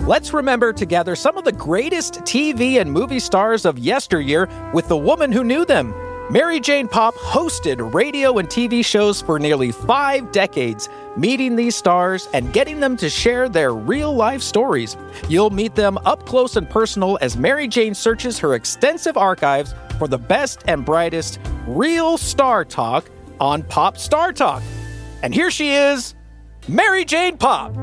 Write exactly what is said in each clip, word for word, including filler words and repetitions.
Let's remember together some of the greatest T V and movie stars of yesteryear with the woman who knew them. Mary Jane Popp hosted radio and T V shows for nearly five decades, meeting these stars and getting them to share their real-life stories. You'll meet them up close and personal as Mary Jane searches her extensive archives for the best and brightest real star talk on Pop Star Talk. And here she is, Mary Jane Popp.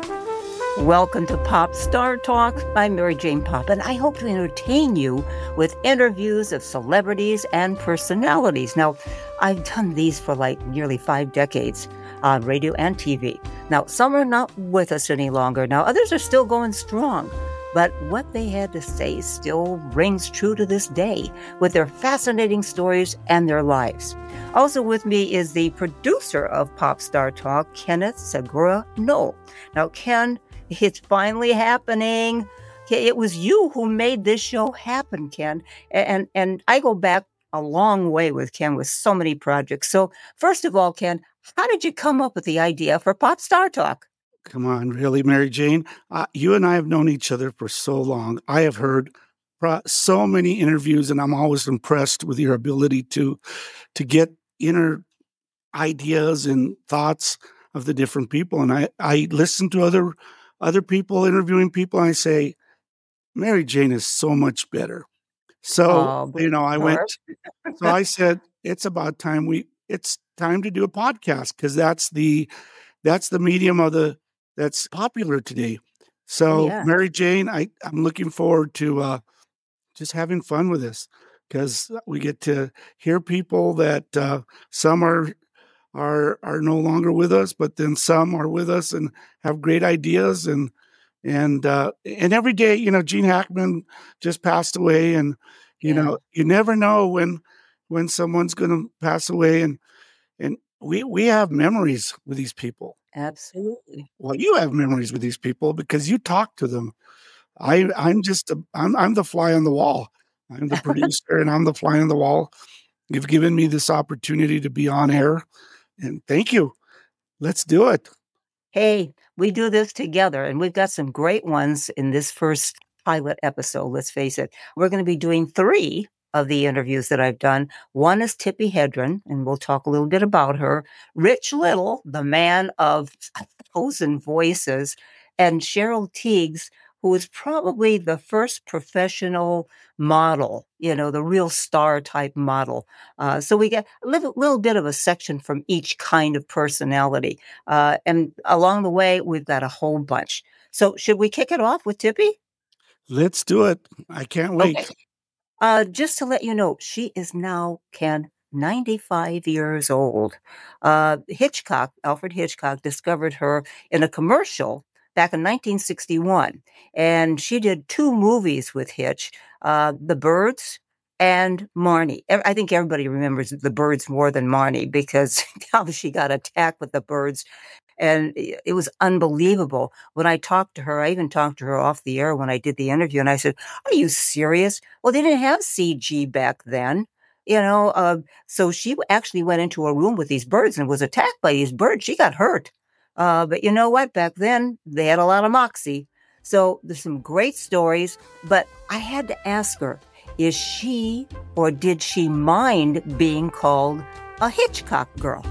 Welcome to Pop Star Talk. I'm Mary Jane Popp, and I hope to entertain you with interviews of celebrities and personalities. Now, I've done these for like nearly five decades on radio and T V. Now, some are not with us any longer. Now, others are still going strong. But what they had to say still rings true to this day with their fascinating stories and their lives. Also with me is the producer of Pop Star Talk, Kenneth Segura Knoll. Now, Ken, it's finally happening. It was you who made this show happen, Ken. And, and I go back a long way with Ken with so many projects. So first of all, Ken, how did you come up with the idea for Pop Star Talk? Come on, really, Mary Jane? Uh, you and I have known each other for so long. I have heard pro- so many interviews, and I'm always impressed with your ability to to get inner ideas and thoughts of the different people. And I, I listen to other other people interviewing people, and I say, Mary Jane is so much better. So, Oh, you know, I bless went, her. so I said, it's about time we, it's time to do a podcast because that's the, that's the medium of the, that's popular today. So, Yeah. Mary Jane, I, I'm looking forward to uh, just having fun with this because we get to hear people that uh, some are are are no longer with us, but then some are with us and have great ideas. And and uh, and every day, you know, Gene Hackman just passed away, and you Yeah. know, you never know when when someone's going to pass away, and and we we have memories with these people. Absolutely. Well, you have memories with these people because you talk to them. I I'm just a, I'm I'm the fly on the wall. I'm the producer and I'm the fly on the wall. You've given me this opportunity to be on air, and thank you. Let's do it. Hey, we do this together, and we've got some great ones in this first pilot episode. Let's face it. We're going to be doing three of the interviews that I've done. One is Tippi Hedren, and we'll talk a little bit about her. Rich Little, the man of a thousand voices, and Cheryl Tiegs, who was probably the first professional model, you know, the real star type model. Uh, so we get a little, little bit of a section from each kind of personality. Uh, and along the way, we've got a whole bunch. So should we kick it off with Tippi? Let's do it. I can't wait. Okay. Uh, just to let you know, she is now, Ken, ninety-five years old. Uh, Hitchcock, Alfred Hitchcock, discovered her in a commercial back in nineteen sixty-one. And she did two movies with Hitch, uh, The Birds and Marnie. Ev- I think everybody remembers The Birds more than Marnie because how she got attacked with the birds. And i- it was unbelievable. When I talked to her, I even talked to her off the air when I did the interview, and I said, "Are you serious? Well, they didn't have C G back then." You know, uh, so she w- actually went into a room with these birds and was attacked by these birds. She got hurt. Uh, but you know what? Back then, they had a lot of moxie. So there's some great stories. But I had to ask her, is she or did she mind being called a Hitchcock girl?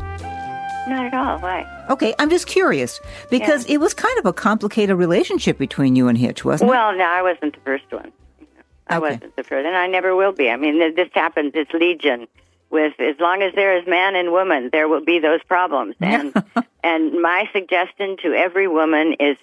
Not at all. Why? Okay, I'm just curious because it was kind of a complicated relationship between you and Hitch, wasn't it? Well, no, I wasn't the first one. I Okay. wasn't the first, and I never will be. I mean, th- this happens. It's legion. With as long as there is man and woman, there will be those problems. And and my suggestion to every woman is,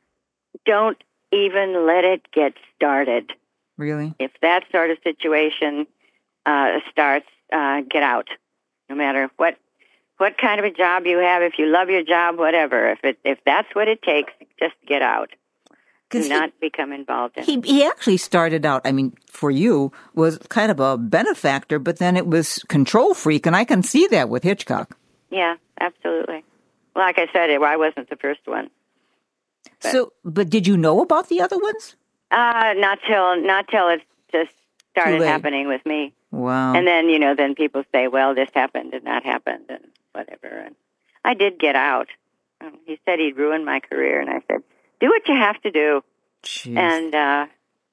don't even let it get started. Really? If that sort of situation uh, starts, uh, get out. No matter what what kind of a job you have, if you love your job, whatever. If it if that's what it takes, just get out. Do 'Cause he- not become involved in it. He he actually started out, I mean, for you, was kind of a benefactor, but then it was control freak, and I can see that with Hitchcock. Yeah, absolutely. Like I said, I wasn't the first one. But- So, but did you know about the other ones? Uh, not till not till it just started late. happening with me. Wow. And then, you know, then people say, well, this happened and that happened and whatever. And I did get out. Um, He said he'd ruin my career, and I said, do what you have to do. Jeez. And uh,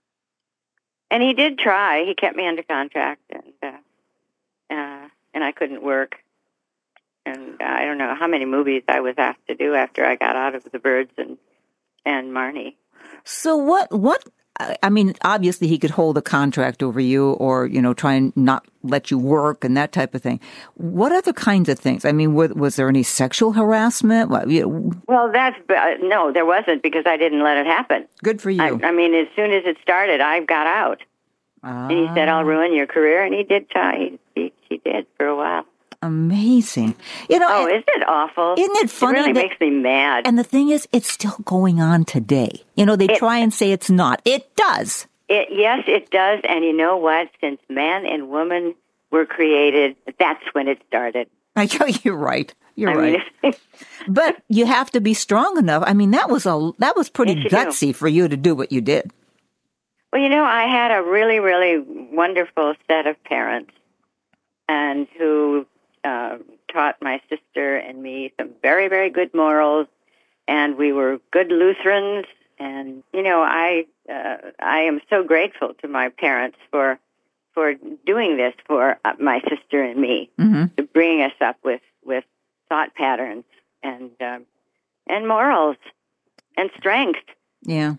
and he did try. He kept me under contract, and uh, uh, and I couldn't work. And uh, I don't know how many movies I was asked to do after I got out of The Birds and and Marnie. So what? What? I mean, obviously he could hold a contract over you, or you know, try and not let you work and that type of thing. What other kinds of things? I mean, was, was there any sexual harassment? What, you know, Well, that's uh, no, there wasn't, because I didn't let it happen. good for you. I, I mean, as soon as it started, I got out. Ah, And he said, "I'll ruin your career," and he did try. He, he, he did for a while. amazing. You know, Oh, and, isn't it awful? isn't it funny It really that- makes me mad. and the thing is, it's still going on today. You know, they It- try and say it's not. It does. It, yes, it does. And you know what? Since man and woman were created, that's when it started. I know you're right. You're I right. mean, But you have to be strong enough. I mean, that was a that was pretty Yes, you do. gutsy for you to do what you did. well, you know, I had a really, really wonderful set of parents, and who uh, taught my sister and me some very, very good morals, and we were good Lutherans. And you know, I uh, I am so grateful to my parents for for doing this for uh, my sister and me, Mm-hmm. to bring us up with, with thought patterns and um, and morals and strength. Yeah.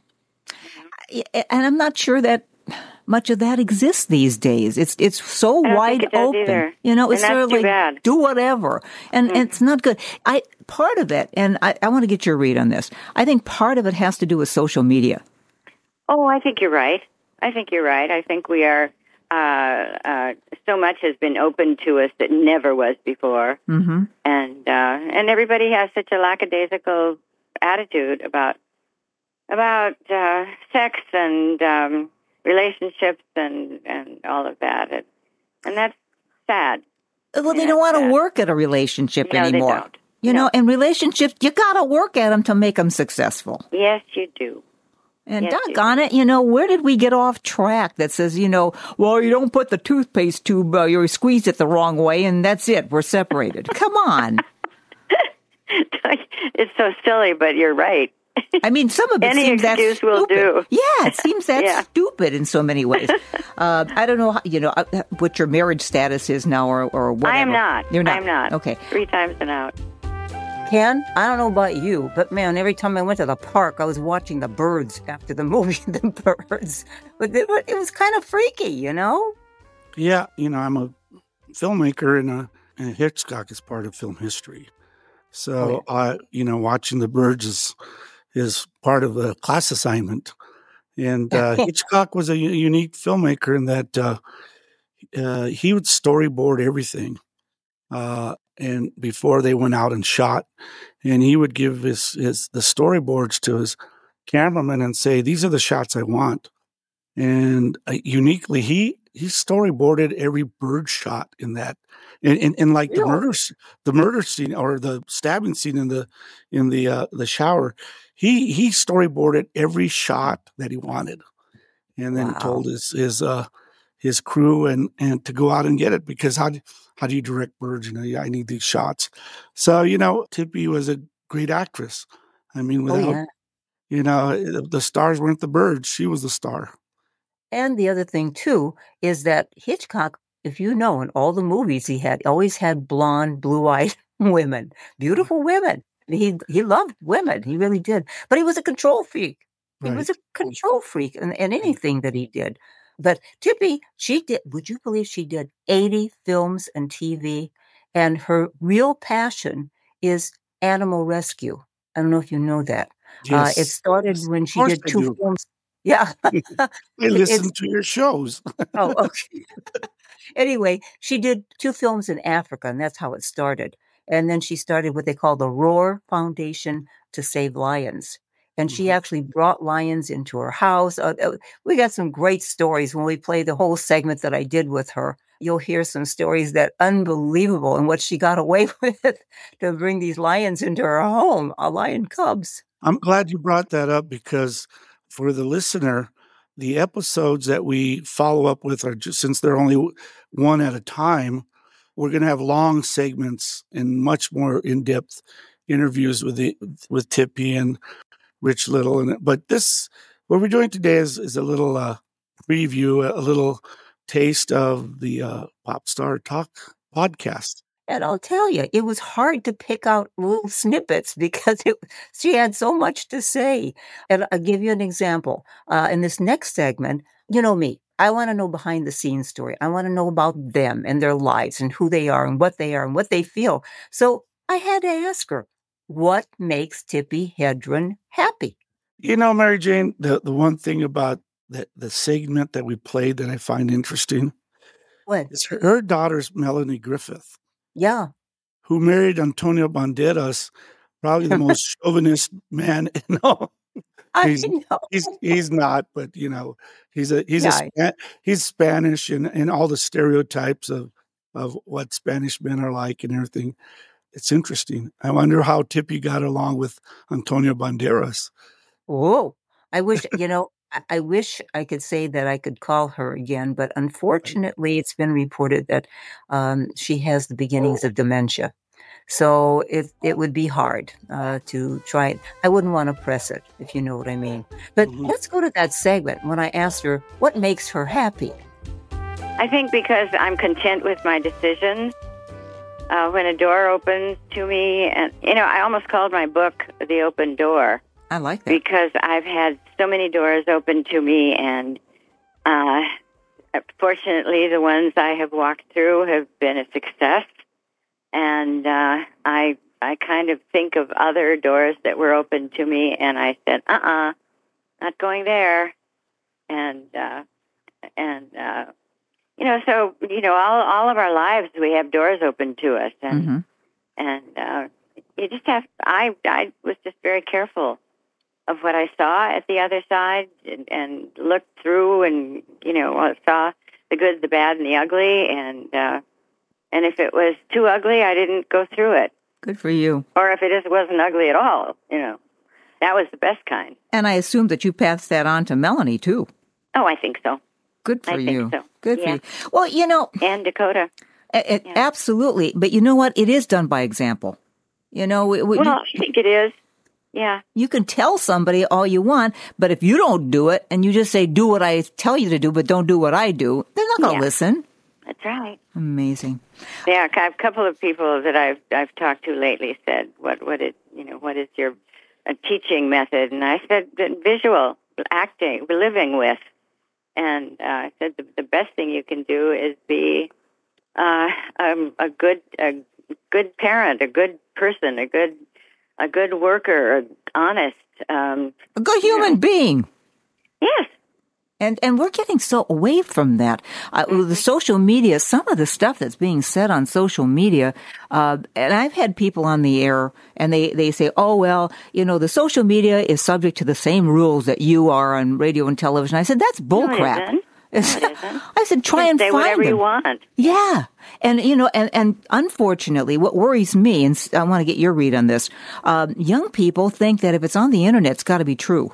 I- And I'm not sure that much of that exists these days. It's it's so I don't wide think it does open. either. You know, And it's that's sort of too like bad. do whatever. And, and it's not good. I part of it, and I, I want to get your read on this. I think part of it has to do with social media. Oh, I think you're right. I think you're right. I think we are. Uh, uh, so much has been open to us that never was before, Mm-hmm. and uh, and everybody has such a lackadaisical attitude about about uh, sex and um, relationships and, and all of that, and, and that's sad. Well, they Yeah, don't want to yeah. work at a relationship No, they anymore. don't. You No. know, and relationships, you got to work at them to make them successful. Yes, you do. And Yes, you doggone it, you know, where did we get off track that says, you know, well, you don't put the toothpaste tube, uh, you squeeze it the wrong way, and that's it, we're separated. Come on. It's so silly, but you're right. I mean, some of it Any seems that excuse will stupid. do. Yeah, it seems that Yeah. stupid in so many ways. Uh, I don't know, how, you know, uh, what your marriage status is now or, or whatever. I am not. You're not. I'm not. Okay. Three times and out. Ken, I don't know about you, but man, every time I went to the park, I was watching the birds after the movie, The Birds. But it, wa- it was kind of freaky, you know? Yeah, you know, I'm a filmmaker, and, uh, and Hitchcock is part of film history. So, uh, you know, watching the birds is is part of a class assignment. And uh, Hitchcock was a u- unique filmmaker in that uh, uh, he would storyboard everything, uh, and before they went out and shot, and he would give his his the storyboards to his cameraman and say, "These are the shots I want." And uh, uniquely, he he storyboarded every bird shot in that, and and, and like the Really? murder s- the murder scene or the stabbing scene in the in the uh, the shower. He he storyboarded every shot that he wanted, and then Wow. told his his uh his crew and and to go out and get it, because how do, how do you direct birds? You know, "Yeah, I need these shots." So you know, Tippi was a great actress. I mean, Oh, without yeah. you know, the the stars weren't the birds; she was the star. And the other thing, too, is that Hitchcock, if you know, in all the movies he had, always had blonde, blue-eyed women, beautiful women. He he loved women. He really did. But he was a control freak. He was Right. a control freak in, in anything that he did. But Tippi, she did, would you believe she did eighty films and T V? And her real passion is animal rescue. I don't know if you know that. Uh, it Yes. started Yes. when Of she course did I two do. films. Yeah. I It's listen to your shows. oh, okay. Anyway, she did two films in Africa, and that's how it started. And then she started what they call the Roar Foundation to Save Lions. And she Mhm. actually brought lions into her house. Uh, uh, we got some great stories when we play the whole segment that I did with her. You'll hear some stories that unbelievable and what she got away with to bring these lions into her home, uh, lion cubs. I'm glad you brought that up, because for the listener, the episodes that we follow up with are just, since they're only w- one at a time, we're going to have long segments and much more in-depth interviews with the with Tippi and Rich Little. And but this what we're doing today is, is a little uh, preview, a little taste of the uh, Pop Star Talk podcast. And I'll tell you, it was hard to pick out little snippets because it, she had so much to say. And I'll give you an example. Uh, in this next segment, you know me, I want to know behind the scenes story. I want to know about them and their lives and who they are and what they are and what they feel. So I had to ask her, what makes Tippi Hedren happy? You know, Mary Jane, the, the one thing about the, the segment that we played that I find interesting What? is her, her daughter's Melanie Griffith, Yeah. who married Antonio Banderas, probably the most chauvinist man. No, I he's, know. he's he's not, but you know, he's a he's Yeah. a Spa- he's Spanish and, and all the stereotypes of of what Spanish men are like and everything. It's interesting. I wonder how Tippi got along with Antonio Banderas. Oh, I wish, you know, I- I wish I could say that I could call her again, but unfortunately, it's been reported that um, she has the beginnings of dementia. So it it would be hard uh, to try it. I wouldn't want to press it, if you know what I mean. But Mhm. let's go to that segment when I asked her what makes her happy. I think because I'm content with my decisions. Uh, when a door opens to me, and you know, I almost called my book "The Open Door" I like that. because I've had so many doors open to me, and uh, fortunately, the ones I have walked through have been a success. And uh, I I kind of think of other doors that were open to me, and I said, "Uh-uh, not going there." And uh, and uh, you know, so you know, all all of our lives we have doors open to us, and Mhm. and uh, you just have. I I was just very careful of what I saw at the other side, and, and looked through, and you know, saw the good, the bad, and the ugly, and. Uh, And if it was too ugly, I didn't go through it. Good for you. Or if it just wasn't ugly at all, you know, that was the best kind. And I assume that you passed that on to Melanie, too. Oh, I think so. Good for I think you. so. Good Yeah. for you. Well, you know, And Dakota. it, it- Yeah. absolutely. But you know what? It is done by example. You know, we, we- Well, I think it is. Yeah. you can tell somebody all you want, but if you don't do it and you just say, do what I tell you to do, but don't do what I do, they're not going to Yeah. listen. That's right. Amazing. Yeah, a couple of people that I've I've talked to lately said, "What what is you know what is your uh, teaching method?" And I said, "Visual acting, living with." And uh, I said, the, "The best thing you can do is be uh, um, a good a good parent, a good person, a good a good worker, honest." Um, A good human being. yes. And and we're getting so away from that. Uh, with the social media, some of the stuff that's being said on social media, uh, and I've had people on the air, and they, they say, oh, well, you know, the social media is subject to the same rules that you are on radio and television. I said, that's bull No, it crap. isn't. No, it isn't. I said, try and Say find whatever them. you want. Yeah. And, you know, and, and unfortunately, what worries me, and I want to get your read on this, um, young people think that if it's on the internet, it's got to be true.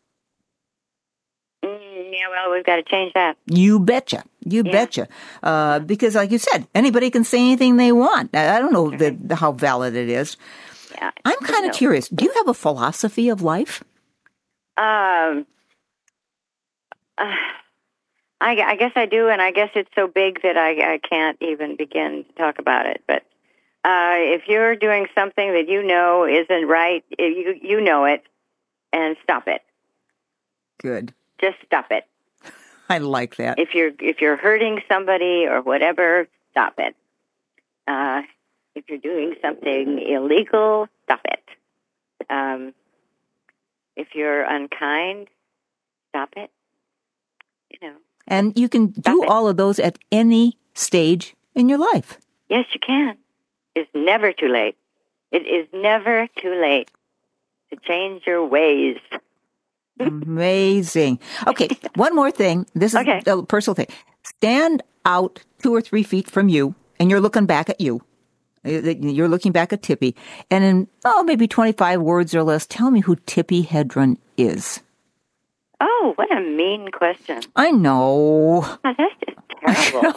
Mm, yeah, well, we've got to change that. You betcha. You Yeah. betcha. Uh, because like you said, anybody can say anything they want. I I don't know the, the, how valid it is. Yeah. I'm kind of No. curious. Do you have a philosophy of life? Um, uh, I, I guess I do, and I guess it's so big that I, I can't even begin to talk about it. But uh, if you're doing something that you know isn't right, if you you know it, and stop it. Good. Just stop it. I like that. If you're if you're hurting somebody or whatever, stop it. Uh, if you're doing something illegal, stop it. Um, if you're unkind, stop it. You know. And you can do Stop it. all of those at any stage in your life. Yes, you can. It's never too late. It is never too late to change your ways. Amazing. Okay, one more thing. This is Okay. a personal thing. Stand out two or three feet from you, and you're looking back at you. You're looking back at Tippi, and in, oh, maybe twenty-five words or less, tell me who Tippi Hedren is. Oh, what a mean question. I know. Oh, that's just terrible.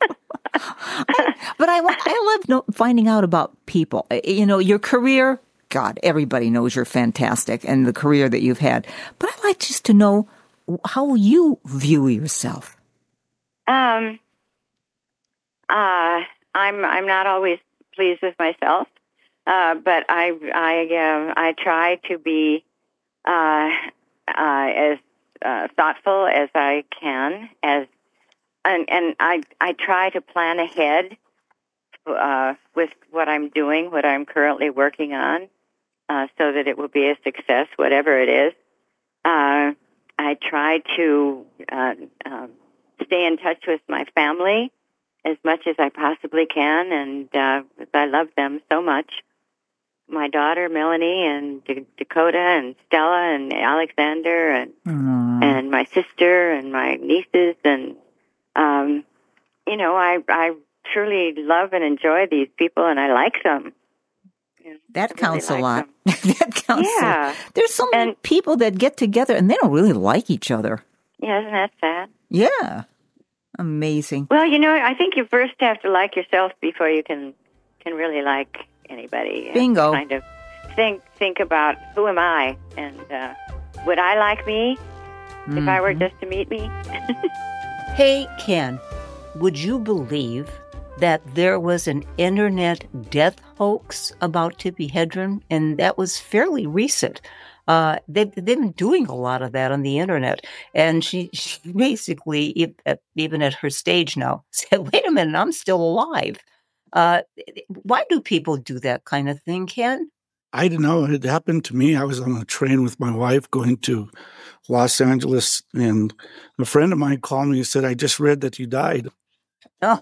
I, but I, wa- I love know, finding out about people. Uh, You know, your career, God, everybody knows you're fantastic and the career that you've had. But I'd like just to know how you view yourself. Um, uh, I'm I'm not always pleased with myself, uh, but I I uh, I try to be uh, uh, as uh, thoughtful as I can, as and and I I try to plan ahead uh, with what I'm doing, what I'm currently working on, uh, so that it will be a success, whatever it is. Uh, I try to uh, um, stay in touch with my family as much as I possibly can, and uh, I love them so much. My daughter, Melanie, and D- Dakota, and Stella, and Alexander, and Aww. and my sister, and my nieces, and, um, you know, I, I truly love and enjoy these people, and I like them. You know, That I really counts like a lot. them. That counts a Yeah. lot. There's so many And- people that get together and they don't really like each other. Yeah, isn't that sad? Yeah. Amazing. Well, you know, I think you first have to like yourself before you can can really like anybody. Bingo. Kind of think think about who am I, and uh, would I like me mm-hmm. if I were just to meet me? Hey, Ken, would you believe that there was an internet death hoax about Tippi Hedren, and that was fairly recent? Uh, they've, they've been doing a lot of that on the internet. And she, she basically, even at her stage now, said, wait a minute, I'm still alive. Uh, why do people do that kind of thing, Ken? I don't know. It happened to me. I was on a train with my wife going to Los Angeles, and a friend of mine called me and said, I just read that you died. Oh.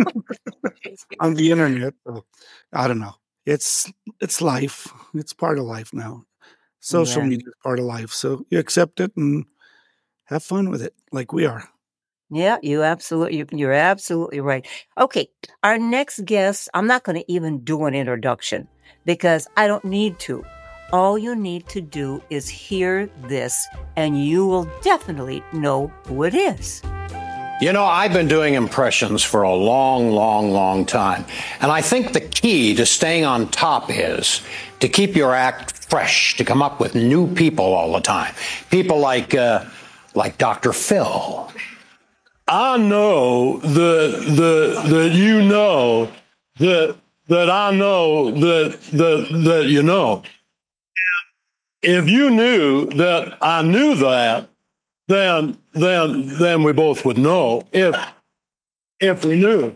On the internet. So, I don't know. It's it's life. It's part of life now. Social Yeah. media is part of life. So you accept it and have fun with it like we are. Yeah, you absolutely, you're absolutely right. Okay, our next guest, I'm not going to even do an introduction because I don't need to. All you need to do is hear this and you will definitely know who it is. You know, I've been doing impressions for a long, long, long time. And I think the key to staying on top is to keep your act fresh, to come up with new people all the time. People like, uh, like Doctor Phil. I know that, that, that you know that, that I know that, that, that you know. If you knew that I knew that, then then then we both would know if if we knew.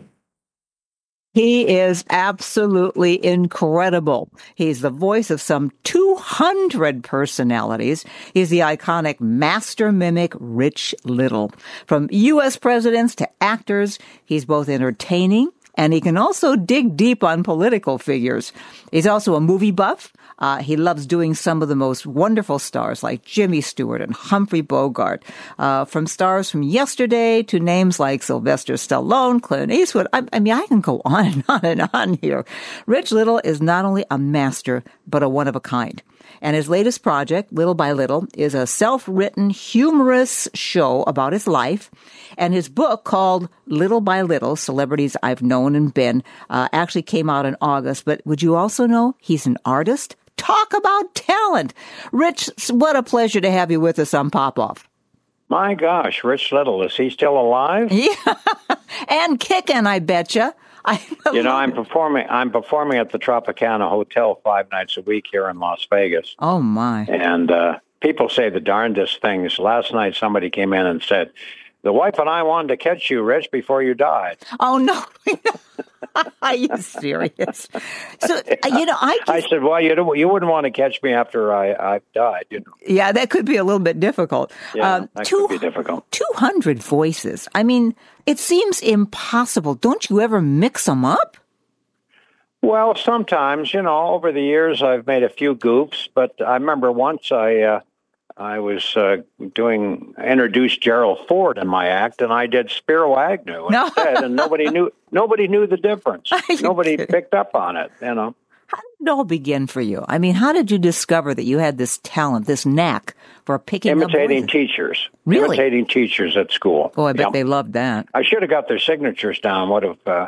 He is absolutely incredible. He's the voice of some two hundred personalities. He's the iconic master mimic Rich Little. From U S presidents to actors, he's both entertaining and he can also dig deep on political figures. He's also a movie buff. Uh, he loves doing some of the most wonderful stars like Jimmy Stewart and Humphrey Bogart. Uh, from stars from yesterday to names like Sylvester Stallone, Clint Eastwood. I, I mean, I can go on and on and on here. Rich Little is not only a master, but a one-of-a-kind. And his latest project, Little by Little, is a self-written, humorous show about his life. And his book, called Little by Little, Celebrities I've Known and Been, uh, actually came out in August. But would you also know he's an artist? Talk about talent. Rich, what a pleasure to have you with us on Pop-Off. My gosh, Rich Little, is he still alive? Yeah, and kicking, I betcha. I you know, I'm performing. I'm performing at the Tropicana Hotel five nights a week here in Las Vegas. Oh my! And uh, people say the darndest things. Last night, somebody came in and said, "The wife and I wanted to catch you, Rich, before you died." Oh no! Are you serious? So uh, you know, I just, I said, "Well, you don't, you wouldn't want to catch me after I I died, you know." Yeah, that could be a little bit difficult. Yeah, um, that two, could be difficult. Two hundred voices. I mean, it seems impossible. Don't you ever mix them up? Well, sometimes, you know, over the years I've made a few goofs, but I remember once I uh, I was uh, doing introduced Gerald Ford in my act, and I did Spiro Agnew No. instead, and nobody knew nobody knew the difference. Nobody kidding? picked up on it, you know. How did it all begin for you? I mean, how did you discover that you had this talent, this knack for picking Imitating up voices? teachers, Really? imitating teachers at school. Oh, I bet Yep. they loved that. I should have got their signatures down. Would have uh, would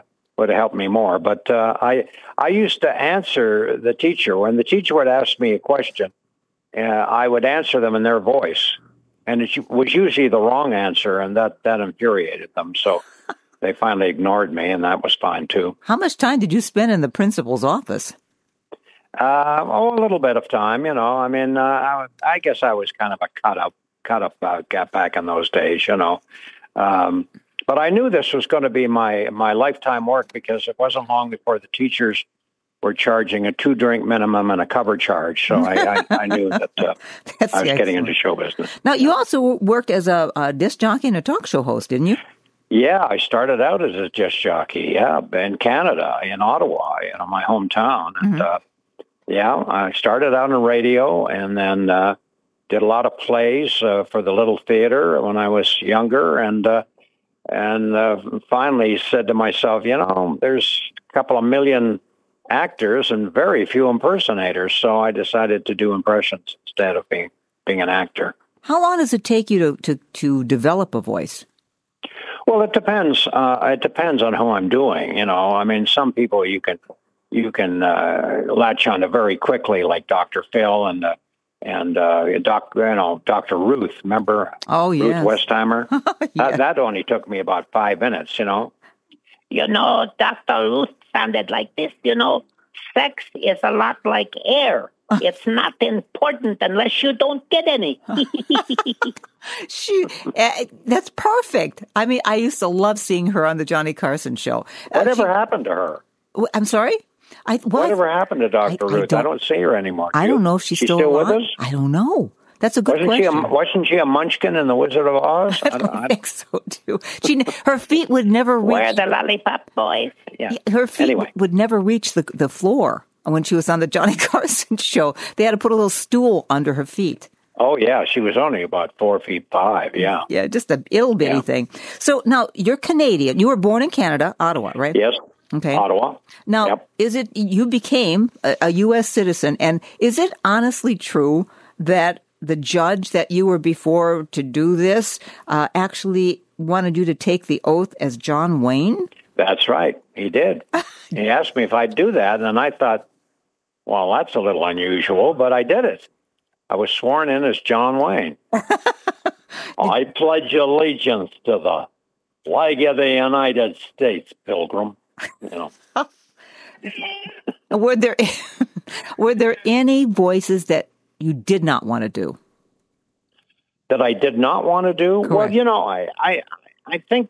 would have helped me more. But uh, I I used to answer the teacher. When the teacher would ask me a question, uh, I would answer them in their voice. And it was usually the wrong answer, and that, that infuriated them. So they finally ignored me, and that was fine, too. How much time did you spend in the principal's office? Uh, oh, a little bit of time, you know. I mean, uh, I, I guess I was kind of a cut-up, cut-up uh, got back in those days, you know. Um, but I knew this was going to be my, my lifetime work because it wasn't long before the teachers were charging a two-drink minimum and a cover charge. So I, I, I knew that uh, I was excellent. Getting into show business. Now, you also worked as a, a disc jockey and a talk show host, didn't you? Yeah, I started out as a disc jockey, yeah, in Canada, in Ottawa, you know, my hometown. And, mm-hmm. uh, yeah, I started out in radio and then uh, did a lot of plays uh, for the Little Theater when I was younger. And, uh, and uh, finally said to myself, you know, there's a couple of million actors and very few impersonators, so I decided to do impressions instead of being being an actor. How long does it take you to to, to develop a voice? Well, it depends. Uh, it depends on who I'm doing. You know, I mean, some people you can you can uh, latch on to very quickly, like Doctor Phil and uh, and uh, Doc, you know, Doctor Ruth. Remember? Oh, yes. Ruth Westheimer. yeah. that, that only took me about five minutes. You know. You know, Doctor Ruth sounded like this, you know, sex is a lot like air. It's not important unless you don't get any. she, uh, that's perfect. I mean, I used to love seeing her on the Johnny Carson show. Whatever uh, she, happened to her? I'm sorry? I, well, Whatever happened to Doctor I, Ruth? I don't, I don't see her anymore. Do I you? don't know if she's, she's still, still with alive. us. I don't know. That's a good wasn't question. She a, wasn't she a munchkin in The Wizard of Oz? I don't, I don't think so, too. She, her feet would never reach... Where are the lollipop boys? Yeah. Her feet anyway. would never reach the, the floor when she was on the Johnny Carson show. They had to put a little stool under her feet. Oh, yeah. She was only about four feet five, yeah. Yeah, just a little bitty yeah. thing. So now, you're Canadian. You were born in Canada, Ottawa, right? Yes. Okay. Ottawa. Now, yep. is it... You became a, a U S citizen, and is it honestly true that the judge that you were before to do this uh, actually wanted you to take the oath as John Wayne? That's right. He did. He asked me if I'd do that, and I thought, well, that's a little unusual, but I did it. I was sworn in as John Wayne. I pledge allegiance to the flag of the United States, Pilgrim. You know. Were there were there any voices that you did not want to do? That I did not want to do? Correct. Well, you know, I, I, I think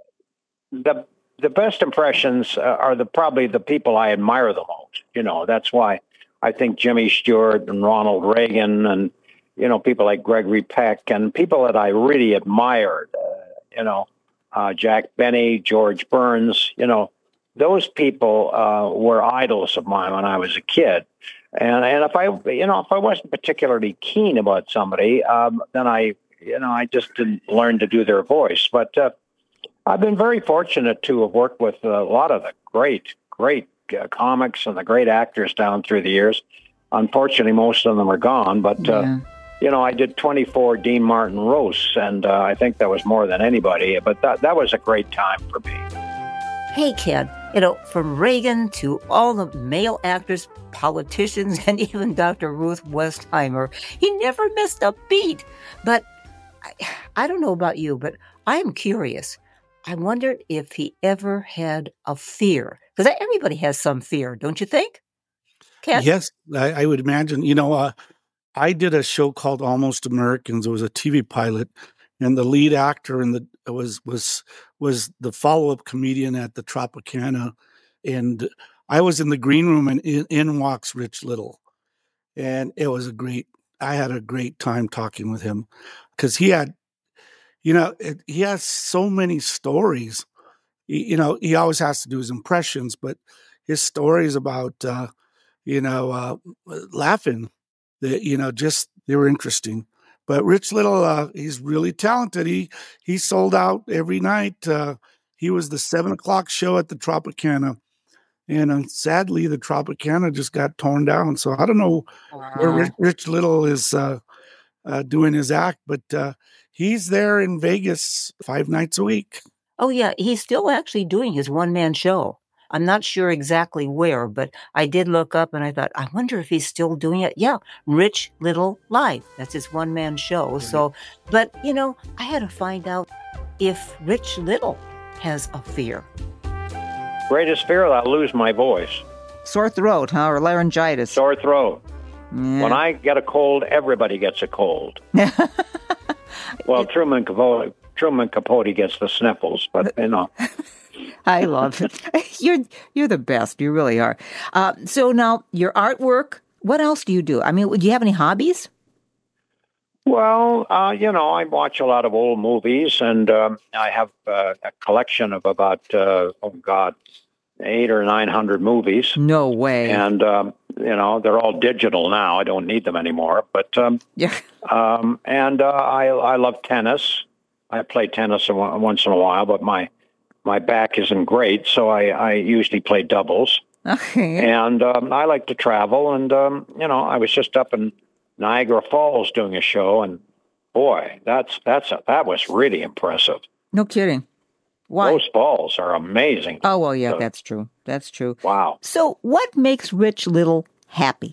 the the best impressions are the probably the people I admire the most. You know, that's why I think Jimmy Stewart and Ronald Reagan and, you know, people like Gregory Peck and people that I really admired, uh, you know, uh, Jack Benny, George Burns, you know, those people uh, were idols of mine when I was a kid. And and if I, you know, if I wasn't particularly keen about somebody, um, then I, you know, I just didn't learn to do their voice. But uh, I've been very fortunate to have worked with a lot of the great, great uh, comics and the great actors down through the years. Unfortunately, most of them are gone. But, uh, yeah. you know, I did twenty-four Dean Martin roasts, and uh, I think that was more than anybody. But that, that was a great time for me. Hey, Ken, you know, from Reagan to all the male actors, politicians, and even Doctor Ruth Westheimer, he never missed a beat. But I, I don't know about you, but I am curious. I wondered if he ever had a fear. Because everybody has some fear, don't you think? Ken? Yes, I, I would imagine. You know, uh, I did a show called Almost Americans. It was a T V pilot. And the lead actor in the was was was the follow-up comedian at the Tropicana, and I was in the green room, and in, in walks Rich Little, and it was a great. I had a great time talking with him because he had, you know, it, he has so many stories. He, you know, he always has to do his impressions, but his stories about, uh, you know, uh, laughing, that you know, just they were interesting. But Rich Little, uh, he's really talented. He he sold out every night. Uh, he was the seven o'clock show at the Tropicana, and uh, sadly, the Tropicana just got torn down. So I don't know wow. where Rich, Rich Little is uh, uh, doing his act, but uh, he's there in Vegas five nights a week. Oh yeah, he's still actually doing his one man show. I'm not sure exactly where, but I did look up and I thought, I wonder if he's still doing it. Yeah, Rich Little Live. That's his one-man show. Mm-hmm. So, but, you know, I had to find out if Rich Little has a fear. Greatest fear, I'll lose my voice. Sore throat, huh? Or laryngitis. Sore throat. Yeah. When I get a cold, everybody gets a cold. Well, Truman Capote, Truman Capote gets the sniffles, but, you know. I love it. You're you're the best. You really are. Uh, so now, your artwork, what else do you do? I mean, do you have any hobbies? Well, uh, you know, I watch a lot of old movies, and um, I have uh, a collection of about, uh, oh, God, eight or nine hundred movies. No way. And, um, you know, they're all digital now. I don't need them anymore. But, um, yeah. um, and uh, I, I love tennis. I play tennis once in a while, but my my back isn't great, so I, I usually play doubles. Okay. And um, I like to travel, and, um, you know, I was just up in Niagara Falls doing a show, and boy, that's that's a, that was really impressive. No kidding. Why? Those falls are amazing. Oh, well, yeah, that's true. That's true. Wow. So what makes Rich Little happy?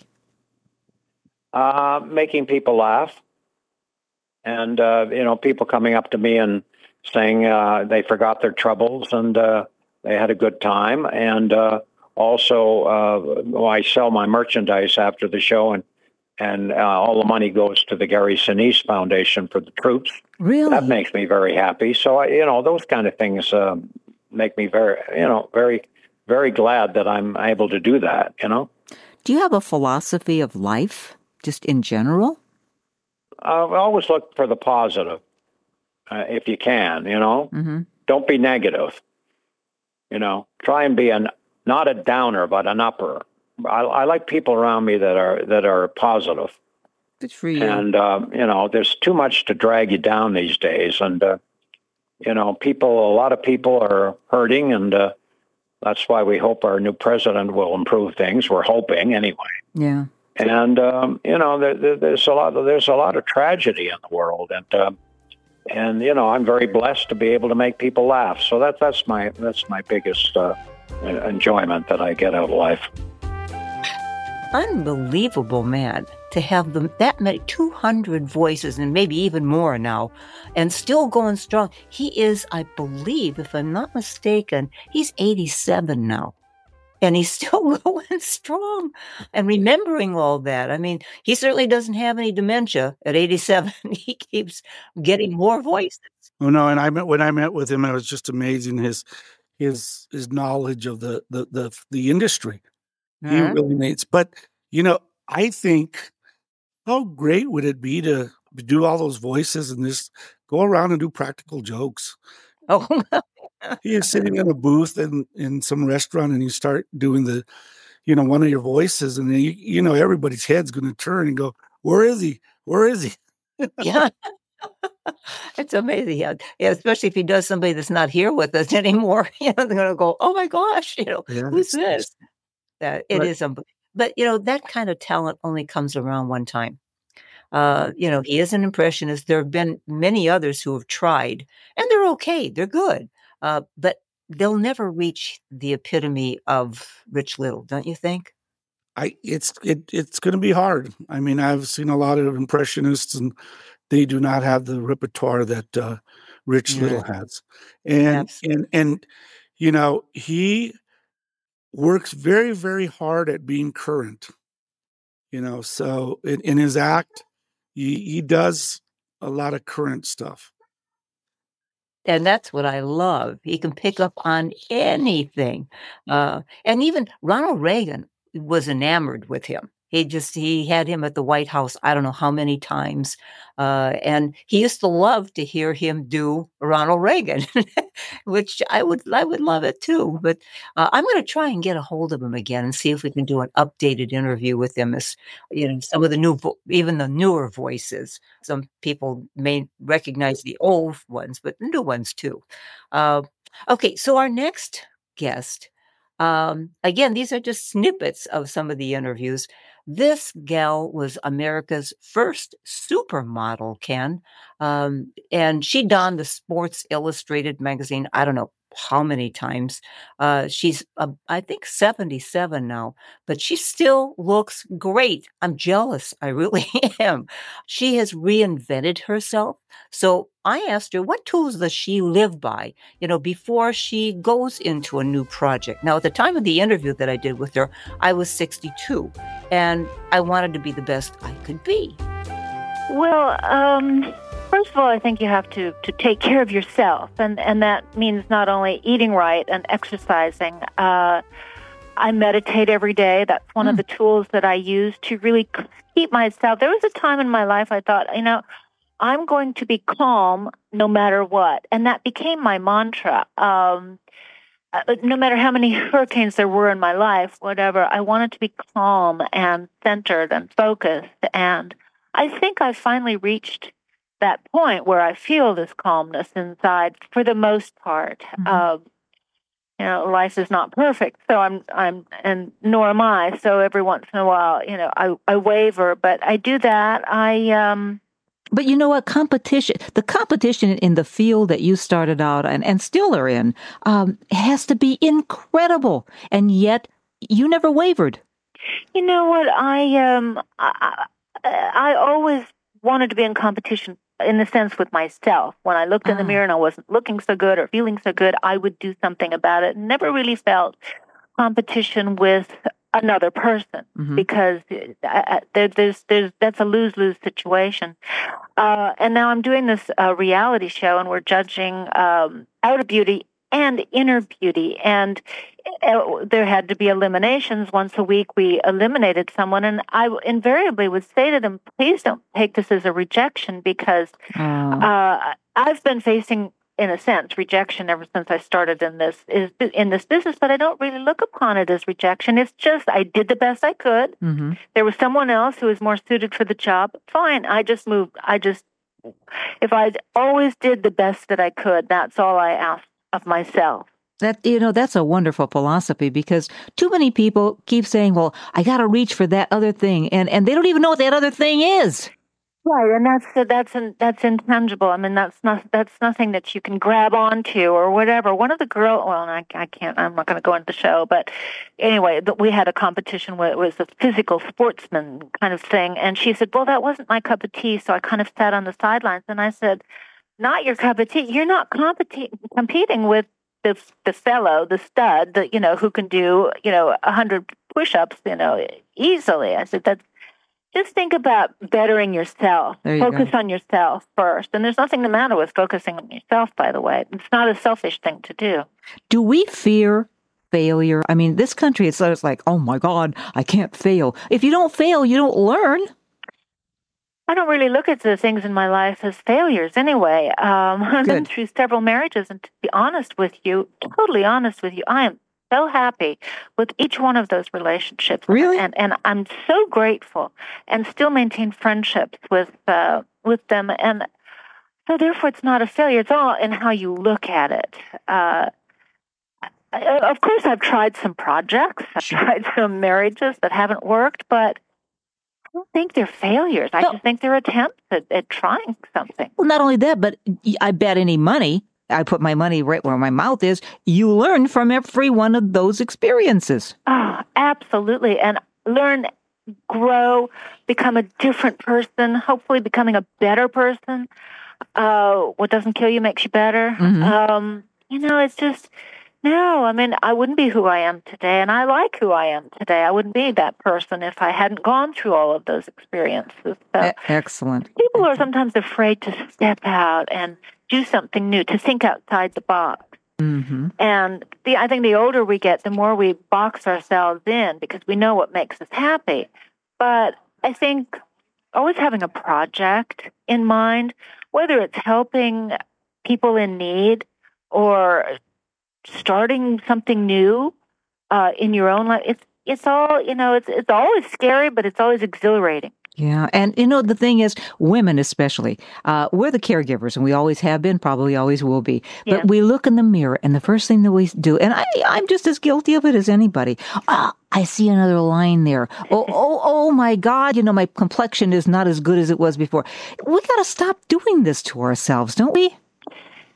Uh, making people laugh. And, uh, you know, people coming up to me and saying uh, they forgot their troubles and uh, they had a good time. And uh, also, uh, well, I sell my merchandise after the show, and and uh, all the money goes to the Gary Sinise Foundation for the troops. Really? That makes me very happy. So, I, you know, those kind of things uh, make me very, you know, very, very glad that I'm able to do that, you know. Do you have a philosophy of life, just in general? Uh, always look for the positive, uh, if you can, you know. Mm-hmm. Don't be negative, you know. Try and be an not a downer, but an upper. I, I like people around me that are that are positive. Good for you. And, uh, you know, there's too much to drag you down these days. And, uh, you know, people, a lot of people are hurting, and uh, that's why we hope our new president will improve things. We're hoping anyway. Yeah. And, um, you know, there, there, there's a lot of, there's a lot of tragedy in the world. And, uh, and, you know, I'm very blessed to be able to make people laugh. So that, that's my, that's my biggest uh, enjoyment that I get out of life. Unbelievable, man, to have them that many, two hundred voices and maybe even more now, and still going strong. He is, I believe, if I'm not mistaken, he's eighty-seven now, and he's still going strong and remembering all that. I mean, he certainly doesn't have any dementia at eighty-seven. He keeps getting more voices. Oh no, and I met when I met with him, it was just amazing his his his knowledge of the the the, the industry. He Uh-huh. really needs, but you know, I think how great would it be to do all those voices and just go around and do practical jokes? Oh, He is sitting in a booth in, in some restaurant, and you start doing the, you know, one of your voices, and then you, you know everybody's head's going to turn and go, "Where is he? Where is he?" yeah. It's amazing. Yeah. Yeah, especially if he does somebody that's not here with us anymore. You know, they're going to go, "Oh my gosh, you know, Yeah, who's it's- this?" That it Right. is, unbe- but you know, that kind of talent only comes around one time. Uh, you know, he is an impressionist. There have been many others who have tried, and they're okay. They're good, uh, but they'll never reach the epitome of Rich Little, don't you think? I it's it it's going to be hard. I mean, I've seen a lot of impressionists, and they do not have the repertoire that uh, Rich Yeah. Little has, and Absolutely. and and you know he works very very hard at being current. You know, so in, in his act, he he does a lot of current stuff. And that's what I love. He can pick up on anything. Uh, and even Ronald Reagan was enamored with him. He just, he had him at the White House, I don't know how many times. Uh, and he used to love to hear him do Ronald Reagan, which I would, I would love it too. But uh, I'm going to try and get a hold of him again and see if we can do an updated interview with him. As you know, some of the new, vo- even the newer voices. Some people may recognize the old ones, but the new ones too. Uh, okay, so our next guest, um, again, these are just snippets of some of the interviews. This gal was America's first supermodel, Ken, um, and she donned the Sports Illustrated magazine, I don't know, how many times. Uh, she's, uh, I think, seventy-seven now, but she still looks great. I'm jealous. I really am. She has reinvented herself. So I asked her, what tools does she live by, you know, before she goes into a new project? Now, at the time of the interview that I did with her, I was sixty-two, and I wanted to be the best I could be. Well, um... first of all, I think you have to, to take care of yourself, and, and that means not only eating right and exercising. Uh, I meditate every day. That's one mm. of the tools that I use to really keep myself. There was a time in my life I thought, you know, I'm going to be calm no matter what, and that became my mantra. Um, no matter how many hurricanes there were in my life, whatever, I wanted to be calm and centered and focused, and I think I finally reached that point where I feel this calmness inside for the most part. Mm-hmm. Uh, you know, life is not perfect, so I'm, I'm, and nor am I. So every once in a while, you know, I, I waver, but I do that. I, um, But you know what? Competition, the competition in the field that you started out and, and still are in, um, has to be incredible. And yet you never wavered. You know what? I, um, I, I always wanted to be in competition in the sense with myself. When I looked in the mirror and I wasn't looking so good or feeling so good, I would do something about it. Never really felt competition with another person mm-hmm. because uh, there, there's, there's, that's a lose-lose situation. Uh, and now I'm doing this uh, reality show, and we're judging um, outer beauty and inner beauty. And uh, there had to be eliminations. Once a week, we eliminated someone. And I invariably would say to them, please don't take this as a rejection, because oh. uh, I've been facing, in a sense, rejection ever since I started in this is in this business, but I don't really look upon it as rejection. It's just I did the best I could. Mm-hmm. There was someone else who was more suited for the job. Fine. I just moved. I just, if I always did the best that I could, that's all I asked of myself. That, you know, that's a wonderful philosophy, because too many people keep saying, well, I got to reach for that other thing. And, and they don't even know what that other thing is. Right. And that's, that's, that's intangible. I mean, that's not, that's nothing that you can grab onto or whatever. One of the girls, well, I, I can't, I'm not going to go into the show, but anyway, we had a competition where it was a physical sportsman kind of thing. And she said, well, that wasn't my cup of tea. So I kind of sat on the sidelines, and I said, not your cup of tea. You're not competi- competing with the the fellow, the stud, the, you know, who can do, you know, a hundred push-ups, you know, easily. I said, that's, just think about bettering yourself. You Focus go. on yourself first. And there's nothing the matter with focusing on yourself, by the way. It's not a selfish thing to do. Do we fear failure? I mean, this country, it's, it's like, oh my God, I can't fail. If you don't fail, you don't learn. I don't really look at the things in my life as failures anyway. Um, I've been through several marriages, and to be honest with you, totally honest with you, I am so happy with each one of those relationships. Really? And and I'm so grateful, and still maintain friendships with uh, with them. And so therefore it's not a failure. It's all in how you look at it. Uh, I, of course, I've tried some projects. I've sure. tried some marriages that haven't worked, but I don't think they're failures. I no. just think they're attempts at, at trying something. Well, not only that, but I bet any money, I put my money right where my mouth is, you learn from every one of those experiences. Oh, absolutely. And learn, grow, become a different person, hopefully becoming a better person. Uh, what doesn't kill you makes you better. Mm-hmm. Um, you know, it's just... No, I mean, I wouldn't be who I am today, and I like who I am today. I wouldn't be that person if I hadn't gone through all of those experiences. So e- excellent. People are sometimes afraid to step out and do something new, to think outside the box. Mm-hmm. And the, I think the older we get, the more we box ourselves in, because we know what makes us happy. But I think always having a project in mind, whether it's helping people in need or starting something new uh, in your own life, it's it's all, you know, it's it's always scary, but it's always exhilarating. Yeah, and you know, the thing is, women especially, uh, we're the caregivers, and we always have been, probably always will be. But yeah. we look in the mirror, and the first thing that we do, and I, I'm just as guilty of it as anybody. Oh, I see another line there. Oh, oh, oh my God! You know, my complexion is not as good as it was before. We got to stop doing this to ourselves, don't we?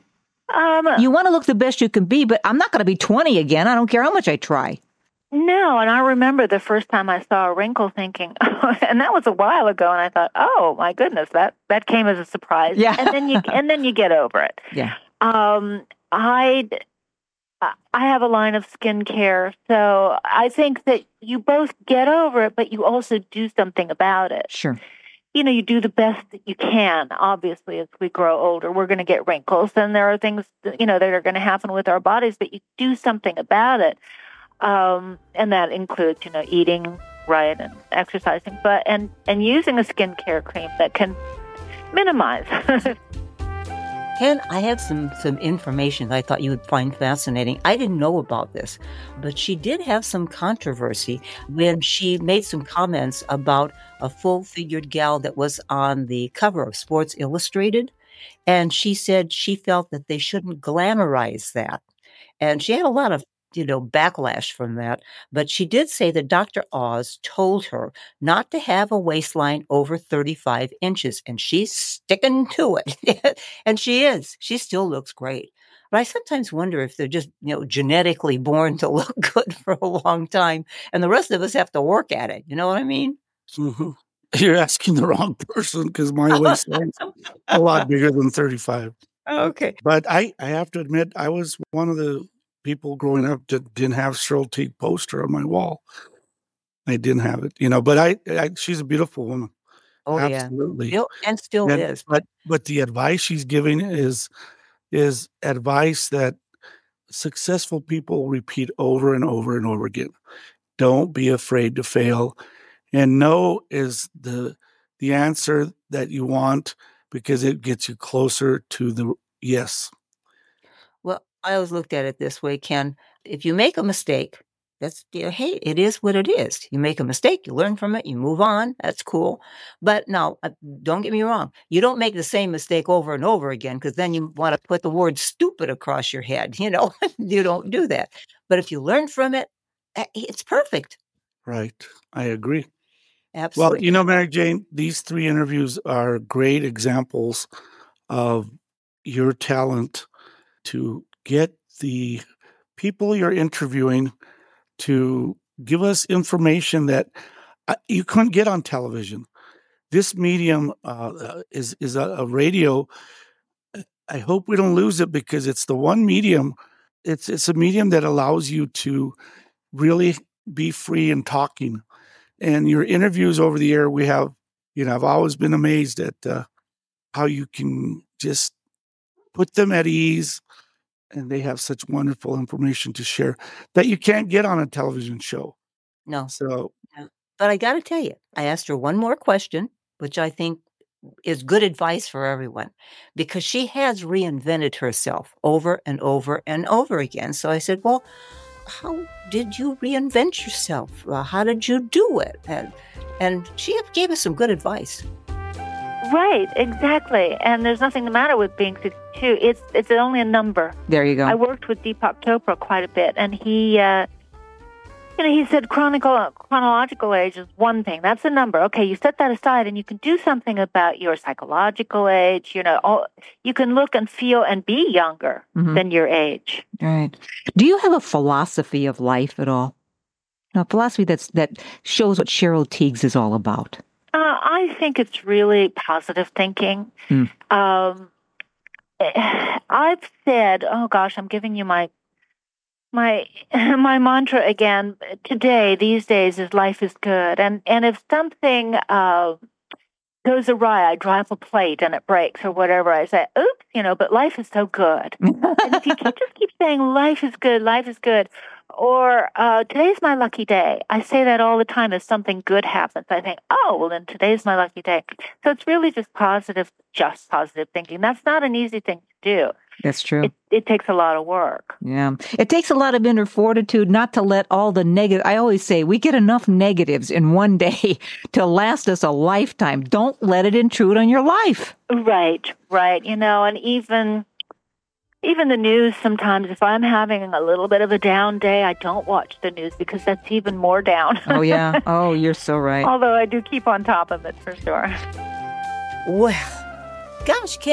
Um, You want to look the best you can be, but I'm not going to be twenty again. I don't care how much I try. No, and I remember the first time I saw a wrinkle thinking, oh, and that was a while ago, and I thought, oh, my goodness, that, that came as a surprise. Yeah. And then you and then you get over it. Yeah. Um, I I have a line of skincare, so I think that you both get over it, but you also do something about it. Sure. You know, you do the best that you can. Obviously, as we grow older, we're going to get wrinkles, and there are things, you know, that are going to happen with our bodies, but you do something about it. Um, and that includes, you know, eating right and exercising, but and, and using a skincare cream that can minimize. Ken, I have some, some information that I thought you would find fascinating. I didn't know about this, but she did have some controversy when she made some comments about a full-figured gal that was on the cover of Sports Illustrated. And she said she felt that they shouldn't glamorize that. And she had a lot of you know, backlash from that. But she did say that Doctor Oz told her not to have a waistline over thirty-five inches, and she's sticking to it. And she is. She still looks great. But I sometimes wonder if they're just, you know, genetically born to look good for a long time, and the rest of us have to work at it. You know what I mean? Mm-hmm. You're asking the wrong person because my waistline's a lot bigger than thirty-five. Okay. But I, I have to admit, I was one of the people growing up that didn't have Cheryl Teague poster on my wall. I didn't have it, you know, but I, I she's a beautiful woman. Oh, absolutely. Yeah. Still, and still and, is. But but the advice she's giving is is advice that successful people repeat over and over and over again. Don't be afraid to fail. And no is the the answer that you want because it gets you closer to the yes. Well, I always looked at it this way, Ken. If you make a mistake, that's, you know, hey, it is what it is. You make a mistake, you learn from it, you move on. That's cool. But now, don't get me wrong. You don't make the same mistake over and over again because then you want to put the word stupid across your head. You know, you don't do that. But if you learn from it, it's perfect. Right. I agree. Absolutely. Well, you know, Mary Jane, these three interviews are great examples of your talent to get the people you're interviewing to give us information that uh, you couldn't get on television. This medium uh, is is a, a radio. I hope we don't lose it because it's the one medium. It's it's a medium that allows you to really be free in talking. And your interviews over the air, we have, you know, I've always been amazed at uh, how you can just put them at ease. And they have such wonderful information to share that you can't get on a television show. No. So, but I got to tell you, I asked her one more question, which I think is good advice for everyone, because she has reinvented herself over and over and over again. So I said, well, how did you reinvent yourself? Uh, how did you do it? And, and she gave us some good advice. Right, exactly. And there's nothing the matter with being sixty-two. It's it's only a number. There you go. I worked with Deepak Chopra quite a bit, and he, uh, you know, he said chronicle, chronological age is one thing. That's a number. Okay, you set that aside, and you can do something about your psychological age. You know, all, you can look and feel and be younger mm-hmm. than your age. Right. Do you have a philosophy of life at all? A philosophy that's that shows what Cheryl Tiegs is all about. Uh, I think it's really positive thinking. Mm. Um, I've said, oh gosh, I'm giving you my my my mantra again today. These days is life is good, and and if something uh, goes awry, I drop a plate and it breaks or whatever, I say, oops, you know. But life is so good, and if you keep, just keep saying life is good, life is good. Or uh, today's my lucky day. I say that all the time as something good happens. I think, oh, well, then today's my lucky day. So it's really just positive, just positive thinking. That's not an easy thing to do. That's true. It, it takes a lot of work. Yeah. It takes a lot of inner fortitude not to let all the negative. I always say we get enough negatives in one day to last us a lifetime. Don't let it intrude on your life. Right, right. You know, and even... Even the news sometimes, if I'm having a little bit of a down day, I don't watch the news because that's even more down. Oh, yeah. Oh, you're so right. Although I do keep on top of it for sure. Well, gosh, Ken,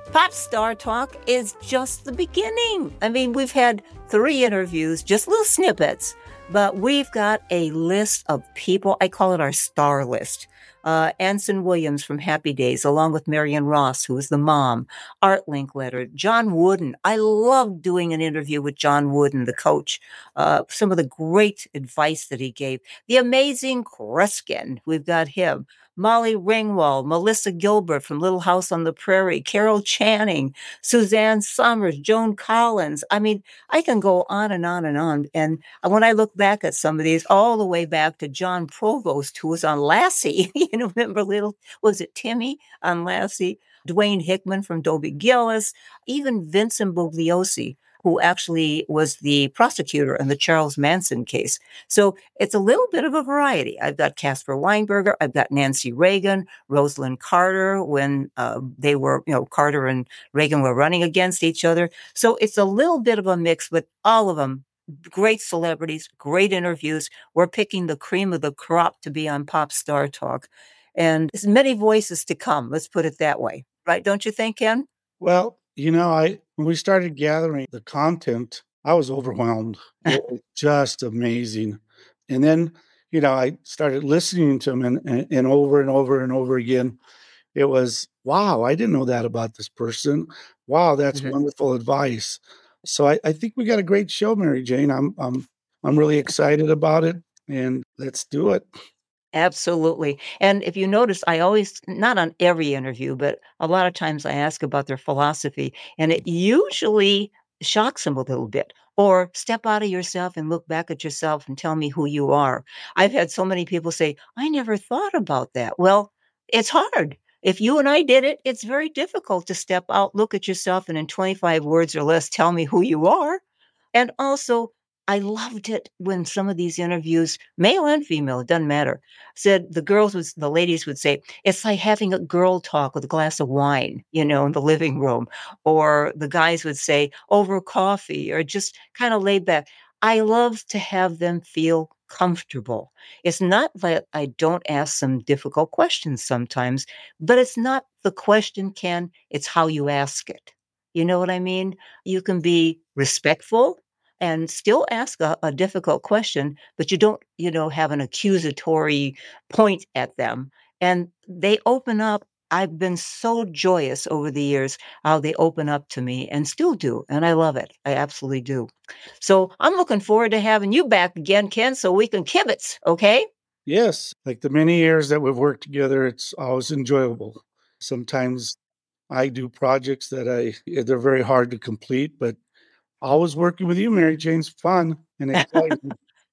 Pop Star Talk is just the beginning. I mean, we've had three interviews, just little snippets, but we've got a list of people. I call it our star list. Uh, Anson Williams from Happy Days, along with Marion Ross, who was the mom, Art Linkletter, John Wooden. I love doing an interview with John Wooden, the coach. Uh, some of the great advice that he gave. The amazing Kreskin, we've got him. Molly Ringwald, Melissa Gilbert from Little House on the Prairie, Carol Channing, Suzanne Summers, Joan Collins. I mean, I can go on and on and on. And when I look back at some of these, all the way back to John Provost, who was on Lassie, you know, remember little, was it Timmy on Lassie? Dwayne Hickman from Dobie Gillis, even Vincent Bugliosi, who actually was the prosecutor in the Charles Manson case. So it's a little bit of a variety. I've got Casper Weinberger, I've got Nancy Reagan, Rosalind Carter, when uh, they were, you know, Carter and Reagan were running against each other. So it's a little bit of a mix with all of them. Great celebrities, great interviews. We're picking the cream of the crop to be on Pop Star Talk. And there's many voices to come, let's put it that way. Right, don't you think, Ken? Well, you know, I when we started gathering the content, I was overwhelmed. It was just amazing. And then, you know, I started listening to them and, and, and over and over and over again. It was, wow, I didn't know that about this person. Wow, that's mm-hmm. wonderful advice. So I, I think we got a great show, Mary Jane. I'm I'm I'm really excited about it, and let's do it. Absolutely. And if you notice, I always, not on every interview, but a lot of times I ask about their philosophy, and it usually shocks them a little bit. Or step out of yourself and look back at yourself and tell me who you are. I've had so many people say, I never thought about that. Well, it's hard. If you and I did it, it's very difficult to step out, look at yourself, and in twenty-five words or less, tell me who you are. And also, I loved it when some of these interviews, male and female, it doesn't matter, said the girls would, the ladies would say, it's like having a girl talk with a glass of wine, you know, in the living room. Or the guys would say, over coffee, or just kind of laid back. I love to have them feel comfortable. It's not that I don't ask some difficult questions sometimes, but it's not the question, Ken, it's how you ask it. You know what I mean? You can be respectful and still ask a, a difficult question, but you don't, you know, have an accusatory point at them. And they open up. I've been so joyous over the years how they open up to me and still do. And I love it. I absolutely do. So I'm looking forward to having you back again, Ken, so we can kibitz, okay? Yes. Like the many years that we've worked together, it's always enjoyable. Sometimes I do projects that I, they're very hard to complete, but always working with you, Mary Jane's fun and exciting.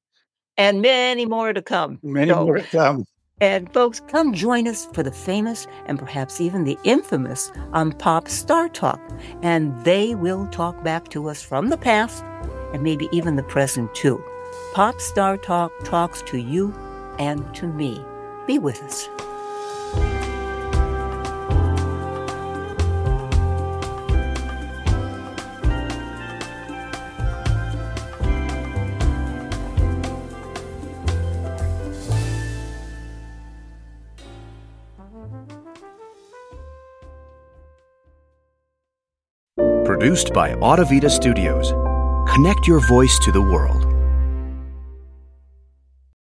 And many more to come. Many so, more to come. And folks, come join us for the famous and perhaps even the infamous on Pop Star Talk. And they will talk back to us from the past and maybe even the present too. Pop Star Talk talks to you and to me. Be with us. Produced by Audavita Studios. Connect your voice to the world.